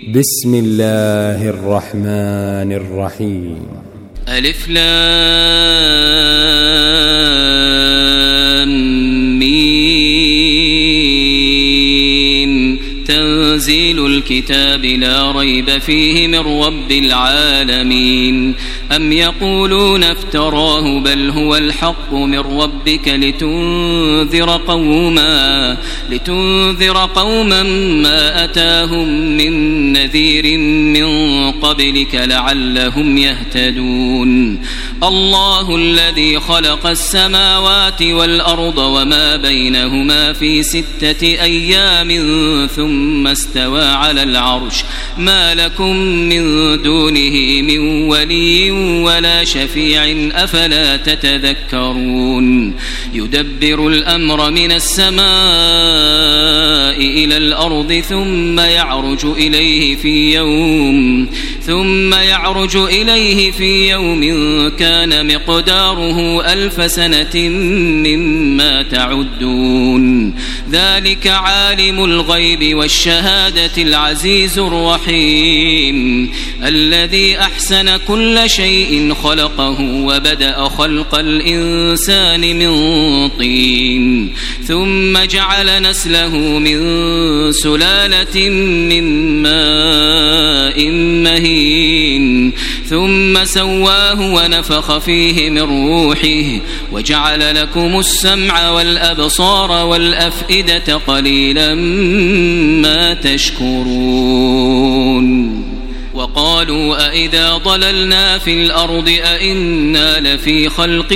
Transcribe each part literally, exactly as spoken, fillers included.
بسم الله الرحمن الرحيم. ألف لام ميم. تنزيل الكتاب لا ريب فيه من رب العالمين. أم يقولون افتراه بل هو الحق من ربك لتنذر قوما لتنذر قوما ما أتاهم من نذير من قبلك لعلهم يهتدون. الله الذي خلق السماوات والأرض وما بينهما في ستة أيام ثم استوى على العرش ما لكم من دونه من ولي ولا شفيع أفلا تتذكرون. يدبر الأمر من السماء إلى الأرض ثم يعرج إليه في يوم ثم يعرج إليه في يوم كان مقداره ألف سنة مما تعدون. ذلك عالم الغيب والشهادة العزيز الرحيم الذي أحسن كل شيء خلقه وبدأ خلق الإنسان من طين ثم جعل نسله من سلالة من ماء مهين ثم سواه ونفخ فيه من روحه وجعل لكم السمع والأبصار والأفئدة قليلا ما تشكرون. وقالوا أئذا ضللنا في الأرض أئنا لفي خلق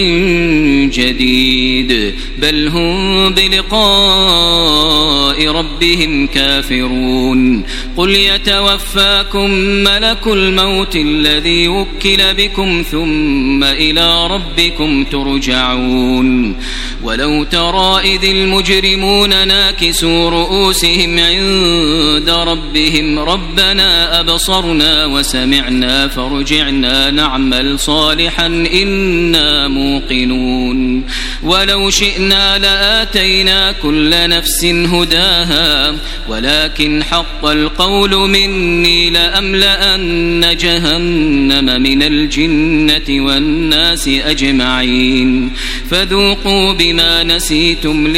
جديد بل هم بلقاء ربهم كافرون. قل يتوفاكم ملك الموت الذي وكل بكم ثم إلى ربكم ترجعون. ولو ترى إذ المجرمون ناكسوا رؤوسهم عند ربهم ربنا أبصرنا وسمعنا فارجعنا نعمل صالحا إنا موقنون. ولو شئنا لآتينا كل نفس هداها ولكن حق القول مني لأملأن جهنم من الجنة والناس أجمعين. فذوقوا بما نسيتم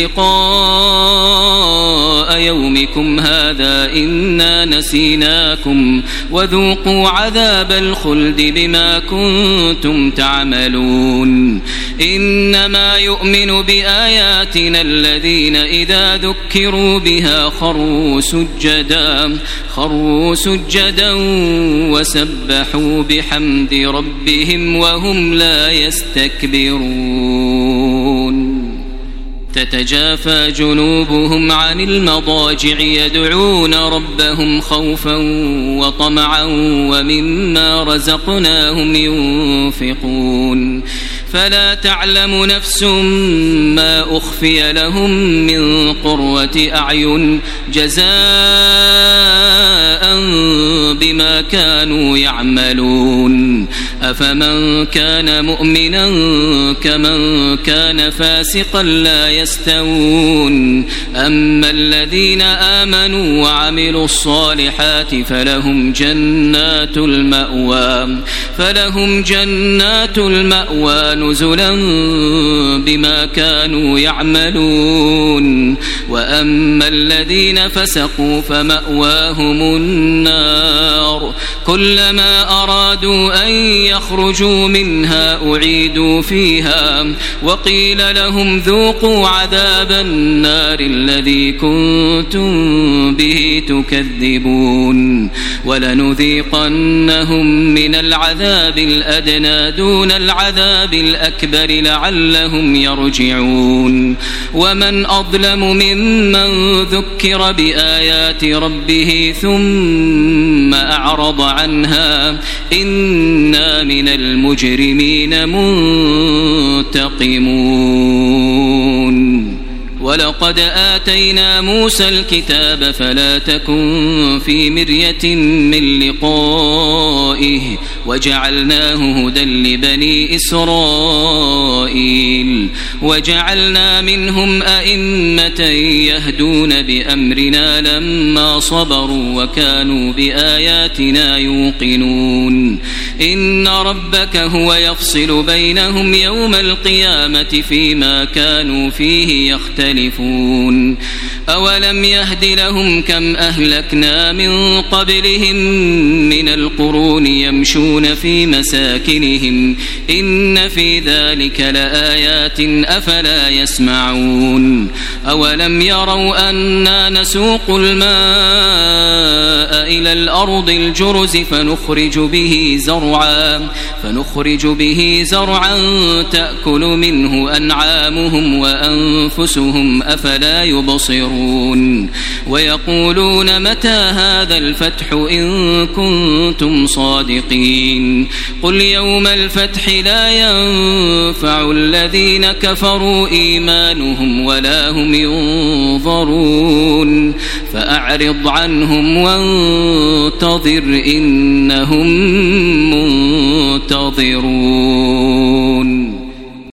لقاء يومكم هذا إنا نسيناكم وذوقوا عذاب الخلد بما كنتم تعملون. إنما يؤمن بآياتنا الذين إذا ذكروا بها خروا سجدا خروا سجدا وسبحوا بحمد ربهم وهم لا يستكبرون. تتجافى جنوبهم عن المضاجع يدعون ربهم خوفا وطمعا ومما رزقناهم ينفقون. فلا تعلم نفس ما أخفي لهم من قرة أعين جزاء بما كانوا يعملون. أفمن كان مؤمنا كمن كان فاسقا لا يستوون. أما الذين آمنوا وعملوا الصالحات فلهم جنات المأوى فلهم جنات المأوى نزلا بما كانوا يعملون. وأما الذين فسقوا فمأواهم النار كلما أرادوا أن يخرجوا منها أعيدوا فيها وقيل لهم ذوقوا عذاب النار الذي كنتم به تكذبون. ولنذيقنهم من العذاب الأدنى دون العذاب الأكبر لعلهم يرجعون. ومن أظلم ممن ذكر بآيات ربه ثم أعرض عنها إنا من المجرمين منتقمون. ولقد آتينا موسى الكتاب فلا تكن في مرية من لقائه وجعلناه هدى لبني إسرائيل وجعلنا منهم أئمة يهدون بأمرنا لما صبروا وكانوا بآياتنا يوقنون إن ربك هو يفصل بينهم يوم القيامة فيما كانوا فيه يختلفون أولم يهد لهم كم أهلكنا من قبلهم من القرون يمشون في مساكنهم إن في ذلك لآيات أفلا يسمعون أولم يروا أنا نسوق الماء إلى الأرض الجرز فنخرج به زرعا فنخرج به زرعا تأكل منه أنعامهم وأنفسهم أفلا يبصرون ويقولون متى هذا الفتح إن كنتم صادقين قل يوم الفتح لا ينفع الذين كفروا إيمانهم ولا هم ينظرون فأعرض عنهم وانتظر إنهم منتظرون.